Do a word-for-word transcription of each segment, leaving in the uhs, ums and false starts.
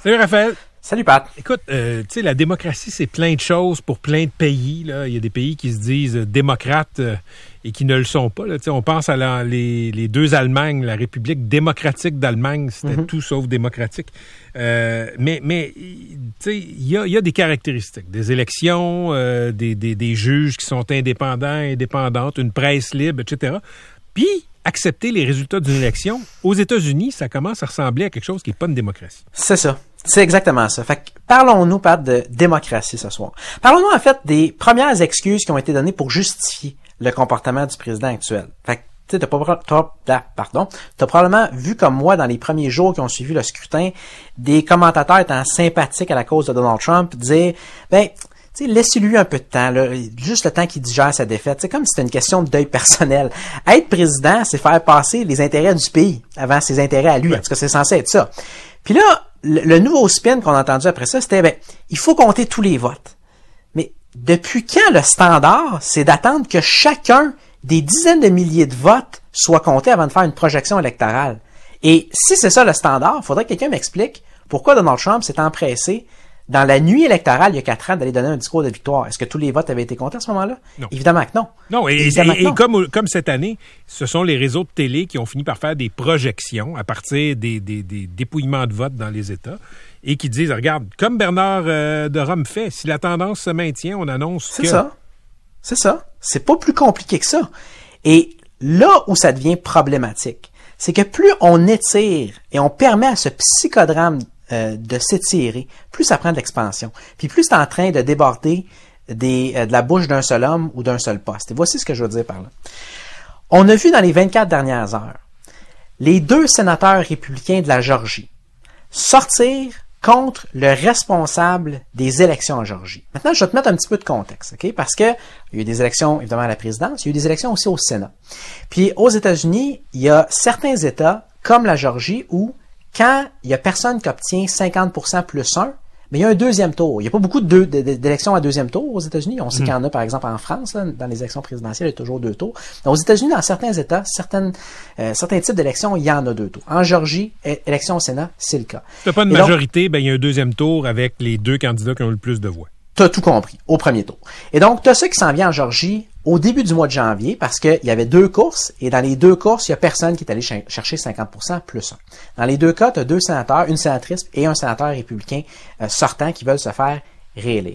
Salut Raphaël. Salut Pat. Écoute, euh, tu sais, la démocratie, c'est plein de choses pour plein de pays. Là. Il y a des pays qui se disent euh, démocrates euh, et qui ne le sont pas. Là. Tu sais, on pense à la, les, les deux Allemagnes, la République démocratique d'Allemagne, c'était mm-hmm. tout sauf démocratique. Euh, mais, mais tu sais, il y a, y a des caractéristiques, des élections, euh, des, des, des juges qui sont indépendants, indépendantes, une presse libre, et cetera. Puis, accepter les résultats d'une élection, aux États-Unis, ça commence à ressembler à quelque chose qui n'est pas une démocratie. C'est ça. C'est exactement ça. Fait que parlons-nous, Pat, de démocratie ce soir. Parlons-nous, en fait, des premières excuses qui ont été données pour justifier le comportement du président actuel. Fait que, tu sais, t'as pas, t'as, ah, pardon, t'as probablement vu comme moi, dans les premiers jours qui ont suivi le scrutin, des commentateurs étant sympathiques à la cause de Donald Trump, dire, ben, tu sais, laissez-lui un peu de temps, là, juste le temps qu'il digère sa défaite. C'est comme si c'était une question de deuil personnel. Être président, c'est faire passer les intérêts du pays avant ses intérêts à lui, parce que c'est censé être ça. Puis là, le, le nouveau spin qu'on a entendu après ça, c'était, ben, il faut compter tous les votes. Mais depuis quand le standard, c'est d'attendre que chacun des dizaines de milliers de votes soit compté avant de faire une projection électorale? Et si c'est ça le standard, il faudrait que quelqu'un m'explique pourquoi Donald Trump s'est empressé dans la nuit électorale, il y a quatre ans, d'aller donner un discours de victoire. Est-ce que tous les votes avaient été comptés à ce moment-là? Non. Évidemment que non. Non, et, et, que et non. Comme, comme cette année, ce sont les réseaux de télé qui ont fini par faire des projections à partir des, des, des dépouillements de votes dans les États et qui disent, regarde, comme Bernard euh, de Rome fait, si la tendance se maintient, on annonce C'est que... C'est ça. C'est ça. C'est pas plus compliqué que ça. Et là où ça devient problématique, c'est que plus on étire et on permet à ce psychodrame Euh, de s'étirer, plus ça prend de l'expansion. Puis plus c'est en train de déborder des, euh, de la bouche d'un seul homme ou d'un seul poste. Et voici ce que je veux dire par là. On a vu dans les vingt-quatre dernières heures les deux sénateurs républicains de la Géorgie sortir contre le responsable des élections en Géorgie. Maintenant, je vais te mettre un petit peu de contexte, OK? Parce que il y a eu des élections, évidemment, à la présidence, il y a eu des élections aussi au Sénat. Puis aux États-Unis, il y a certains États, comme la Géorgie, où quand il y a personne qui obtient cinquante pour cent plus un, mais il y a un deuxième tour. Il n'y a pas beaucoup de deux, de, de, d'élections à deuxième tour aux États-Unis. On sait mmh. qu'il y en a, par exemple, en France, là, dans les élections présidentielles, il y a toujours deux tours. Donc, aux États-Unis, dans certains États, certaines, euh, certains types d'élections, il y en a deux tours. En Géorgie, é- élection au Sénat, c'est le cas. Si tu n'as pas une Et majorité, donc, ben, il y a un deuxième tour avec les deux candidats qui ont le plus de voix. Tu as tout compris, au premier tour. Et donc, tu as ça qui s'en vient en Géorgie au début du mois de janvier, parce qu'il y avait deux courses, et dans les deux courses, il n'y a personne qui est allé ch- chercher cinquante pour cent plus un. Dans les deux cas, tu as deux sénateurs, une sénatrice et un sénateur républicain euh, sortant qui veulent se faire réélire.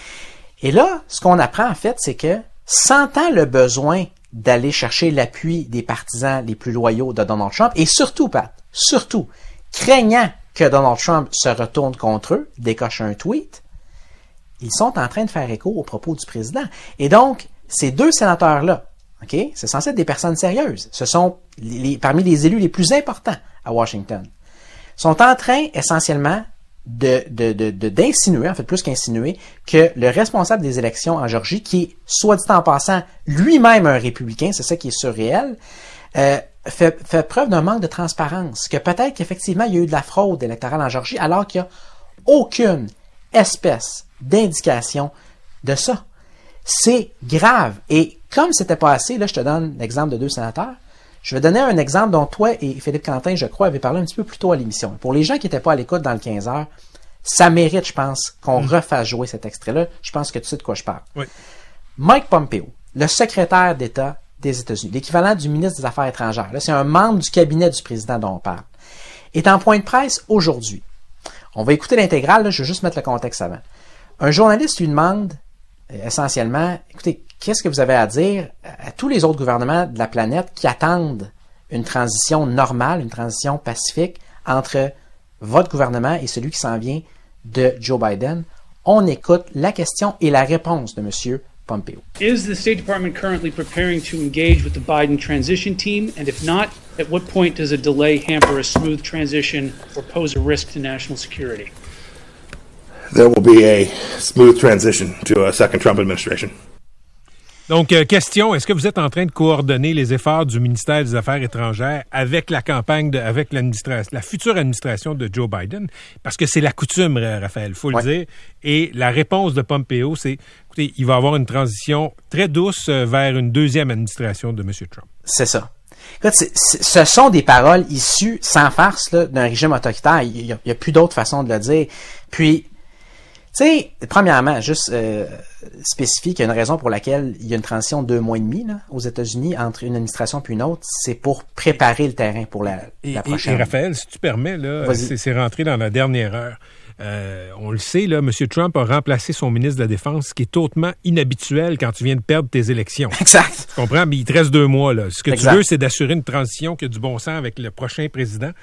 Et là, ce qu'on apprend en fait, c'est que, sentant le besoin d'aller chercher l'appui des partisans les plus loyaux de Donald Trump, et surtout, Pat, surtout, craignant que Donald Trump se retourne contre eux, décoche un tweet, ils sont en train de faire écho aux propos du président. Et donc, ces deux sénateurs-là, OK, c'est censé être des personnes sérieuses. Ce sont les, les, parmi les élus les plus importants à Washington. Sont en train, essentiellement, de, de, de, de, d'insinuer, en fait, plus qu'insinuer, que le responsable des élections en Géorgie, qui est, soit dit en passant, lui-même un républicain, c'est ça qui est surréel, euh, fait, fait preuve d'un manque de transparence. Que peut-être qu'effectivement, il y a eu de la fraude électorale en Géorgie, alors qu'il n'y a aucune espèce d'indication de ça. C'est grave. Et comme c'était pas assez, là, je te donne l'exemple de deux sénateurs. Je vais donner un exemple dont toi et Philippe Quentin, je crois, avaient parlé un petit peu plus tôt à l'émission. Pour les gens qui n'étaient pas à l'écoute dans le quinze heures, ça mérite, je pense, qu'on mmh. refasse jouer cet extrait-là. Je pense que tu sais de quoi je parle. Oui. Mike Pompeo, le secrétaire d'État des États-Unis, l'équivalent du ministre des Affaires étrangères, là, c'est un membre du cabinet du président dont on parle, est en point de presse aujourd'hui. On va écouter l'intégrale, là, je vais juste mettre le contexte avant. Un journaliste lui demande euh, essentiellement, écoutez, qu'est-ce que vous avez à dire à tous les autres gouvernements de la planète qui attendent une transition normale, une transition pacifique entre votre gouvernement et celui qui s'en vient de Joe Biden? On écoute la question et la réponse de M. Pompeo. Is the State Department currently preparing to engage with the Biden transition team? And if not, at what point does a delay hamper a smooth transition or pose a risk to national security? There will be a smooth transition to a second Trump administration. Donc, euh, question, est-ce que vous êtes en train de coordonner les efforts du ministère des Affaires étrangères avec la campagne, de, avec l'administration, la future administration de Joe Biden? Parce que c'est la coutume, Raphaël, il faut ouais. le dire. Et la réponse de Pompeo, c'est, écoutez, il va y avoir une transition très douce vers une deuxième administration de M. Trump. C'est ça. Écoute, c'est, c'est, ce sont des paroles issues, sans farce, là, d'un régime autoritaire. Il y a, il y a plus d'autres façons de le dire. Puis, tu sais, premièrement, juste euh, spécifier qu'il y a une raison pour laquelle il y a une transition de deux mois et demi là, aux États-Unis entre une administration puis une autre, c'est pour préparer le terrain pour la, et, la prochaine. Et, et Raphaël, si tu permets, là, c'est, c'est rentré dans la dernière heure. Euh, on le sait, là, M. Trump a remplacé son ministre de la Défense, ce qui est hautement inhabituel quand tu viens de perdre tes élections. Exact. Tu comprends? Mais il te reste deux mois. Là. Ce que exact. Tu veux, c'est d'assurer une transition qui a du bon sens avec le prochain président.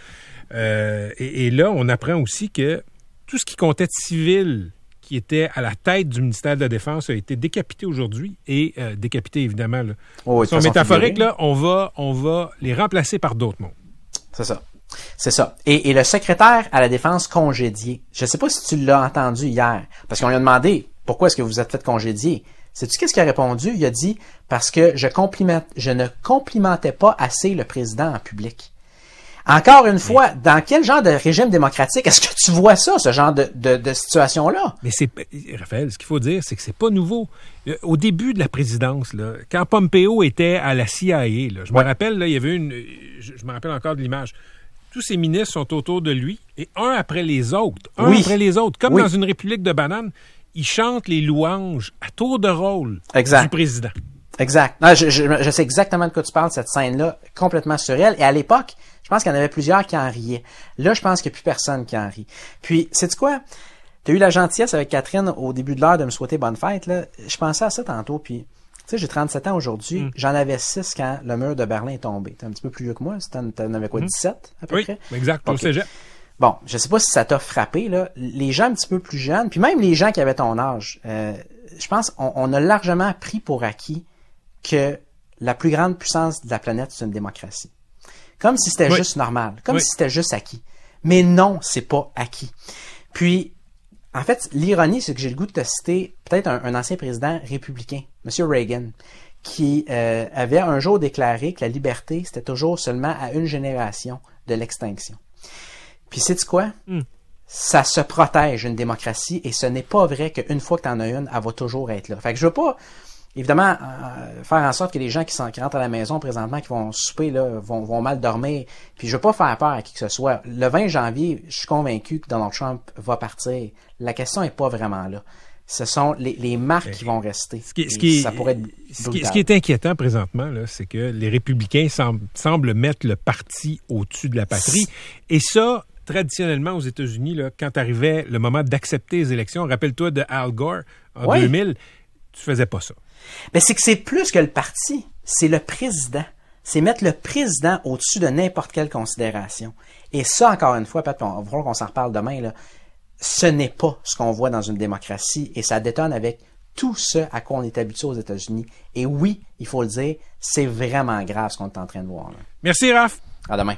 Euh, et, et là, on apprend aussi que tout ce qui comptait de civil qui était à la tête du ministère de la Défense a été décapité aujourd'hui et euh, décapité, évidemment. Là. Oh, de façon métaphorique, là, on va, on va les remplacer par d'autres mots. C'est ça. C'est ça. Et, et le secrétaire à la Défense congédié, je ne sais pas si tu l'as entendu hier, parce qu'on lui a demandé pourquoi est-ce que vous êtes fait congédier. Sais-tu qu'est-ce qu'il a répondu? Il a dit parce que je, compliment, je ne complimentais pas assez le président en public. Encore une fois, mais, dans quel genre de régime démocratique est-ce que tu vois ça, ce genre de, de, de situation-là? Mais c'est, Raphaël, ce qu'il faut dire, c'est que c'est pas nouveau. Au début de la présidence, là, quand Pompeo était à la C I A, là, je ouais. me rappelle, là, il y avait une, je, je me rappelle encore de l'image. Tous ces ministres sont autour de lui, et un après les autres, un oui. après les autres, comme oui. dans une république de bananes, ils chantent les louanges à tour de rôle exact. Du président. Exact. Non, je, je, je sais exactement de quoi tu parles, cette scène-là, complètement surréelle. Et à l'époque, je pense qu'il y en avait plusieurs qui en riaient. Là, je pense qu'il n'y a plus personne qui en rit. Puis, sais-tu quoi? Tu as eu la gentillesse avec Catherine au début de l'heure de me souhaiter bonne fête. Là. Je pensais à ça tantôt, puis... Tu sais, j'ai trente-sept ans aujourd'hui. Mm. J'en avais six quand le mur de Berlin est tombé. T'es un petit peu plus vieux que moi. T'en, t'en avais quoi, dix-sept à peu oui, près? Oui, exact, okay. au cégep. Bon, je sais pas si ça t'a frappé, là. Les gens un petit peu plus jeunes, puis même les gens qui avaient ton âge, euh, je pense on, on a largement pris pour acquis que la plus grande puissance de la planète, c'est une démocratie. Comme si c'était oui. juste normal. Comme oui. si c'était juste acquis. Mais non, c'est pas acquis. Puis, en fait, l'ironie, c'est que j'ai le goût de te citer peut-être un, un ancien président républicain, M. Reagan, qui euh, avait un jour déclaré que la liberté, c'était toujours seulement à une génération de l'extinction. Puis, sais-tu quoi? Mm. Ça se protège, une démocratie, et ce n'est pas vrai qu'une fois que tu en as une, elle va toujours être là. Fait que je veux pas, évidemment, euh, faire en sorte que les gens qui, sont, qui rentrent à la maison présentement, qui vont souper, là, vont, vont mal dormir. Puis je veux pas faire peur à qui que ce soit. Le vingt janvier, je suis convaincu que Donald Trump va partir. La question est pas vraiment là. Ce sont les, les marques qui vont rester. Ce qui, ce qui, ça pourrait être ce qui, ce qui est inquiétant présentement, là, c'est que les républicains semblent, semblent mettre le parti au-dessus de la patrie. Et ça, traditionnellement, aux États-Unis, là, quand arrivait le moment d'accepter les élections, rappelle-toi de Al Gore en ouais. deux mille, tu faisais pas ça. Mais c'est que c'est plus que le parti, c'est le président. C'est mettre le président au-dessus de n'importe quelle considération. Et ça, encore une fois, peut-être on va voir qu'on s'en reparle demain, là, ce n'est pas ce qu'on voit dans une démocratie et ça détonne avec tout ce à quoi on est habitué aux États-Unis. Et oui, il faut le dire, c'est vraiment grave ce qu'on est en train de voir. Là. Merci, Raph. À demain.